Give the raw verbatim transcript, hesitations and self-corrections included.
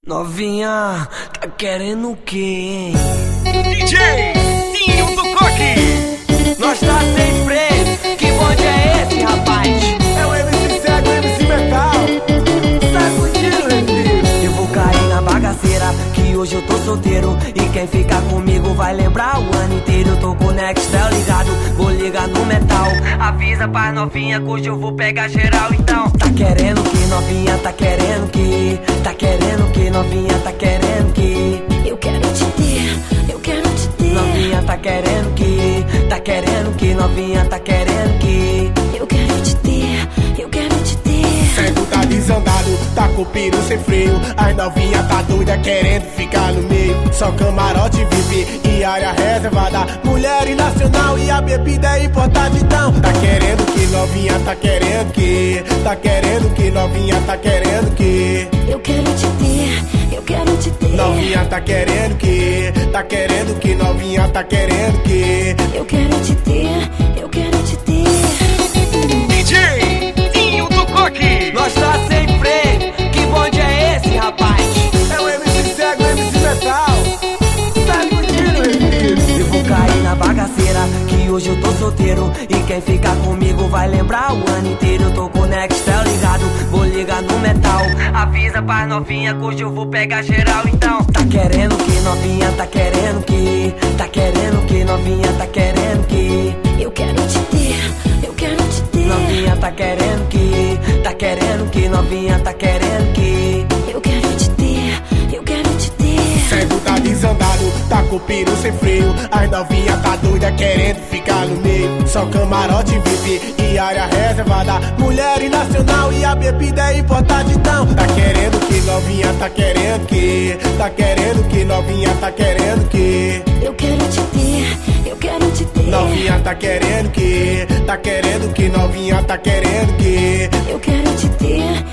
Novinha, tá querendo o quê, hein? D J Dinho do Coque. Nós tá sem freio, que bonde é esse, rapaz? É o M C Cego, o M C Metal. Sai fudido, refri. Eu vou cair na bagaceira, que hoje eu tô solteiro. E quem ficar comigo vai lembrar o ano inteiro. Eu tô com o Nextel ligado, vou ligar no metal. Avisa pra novinha que hoje eu vou pegar geral, então. Tá querendo que novinha, tá querendo que Tá querendo que novinha, tá querendo que Eu quero te ter, eu quero te ter. Novinha tá querendo que Tá querendo que novinha, tá querendo que Eu quero te ter, eu quero te ter. Cego tá desandado, tá com o piro sem freio. As novinha tá doida querendo ficar no meio. Só camarote V I P e área reservada. Mulher e nacional e a bebida é importada. Então tá querendo que novinha, tá querendo que Tá querendo que novinha, tá querendo que Eu quero te ter, eu quero te ter. Novinha tá querendo que Tá querendo que novinha, tá querendo que Eu quero te ter, eu quero te ter. D J Dinho do Coque. Nós tá sem freio, que bonde é esse, rapaz? É o M C Cego, o M C Metal. Sai fudido, refri. Eu vou cair na bagaceira, que hoje eu tô solteiro. E quem ficar comigo vai lembrar o ano inteiro. Eu tô com o Nextel ligado, vou ligar no metal. Avisa pra novinha que hoje eu vou pegar geral, então. Tá querendo que novinha, tá querendo que Tá querendo que novinha, tá querendo que Eu quero te ter, eu quero te ter. Novinha tá querendo que Tá querendo que novinha, tá querendo que Eu quero te ter, eu quero te ter. Cego tá desandado, tá com o piro sem freio. As novinha tá doida querendo ficar no meio. Só camarote V I P e área reservada. Mulher e nacional e a bebida é importada. Então tá querendo que novinha, tá querendo que Tá querendo que novinha, tá querendo que Eu quero te ter, eu quero te ter. Novinha tá querendo que Tá querendo que novinha, tá querendo que Eu quero te ter,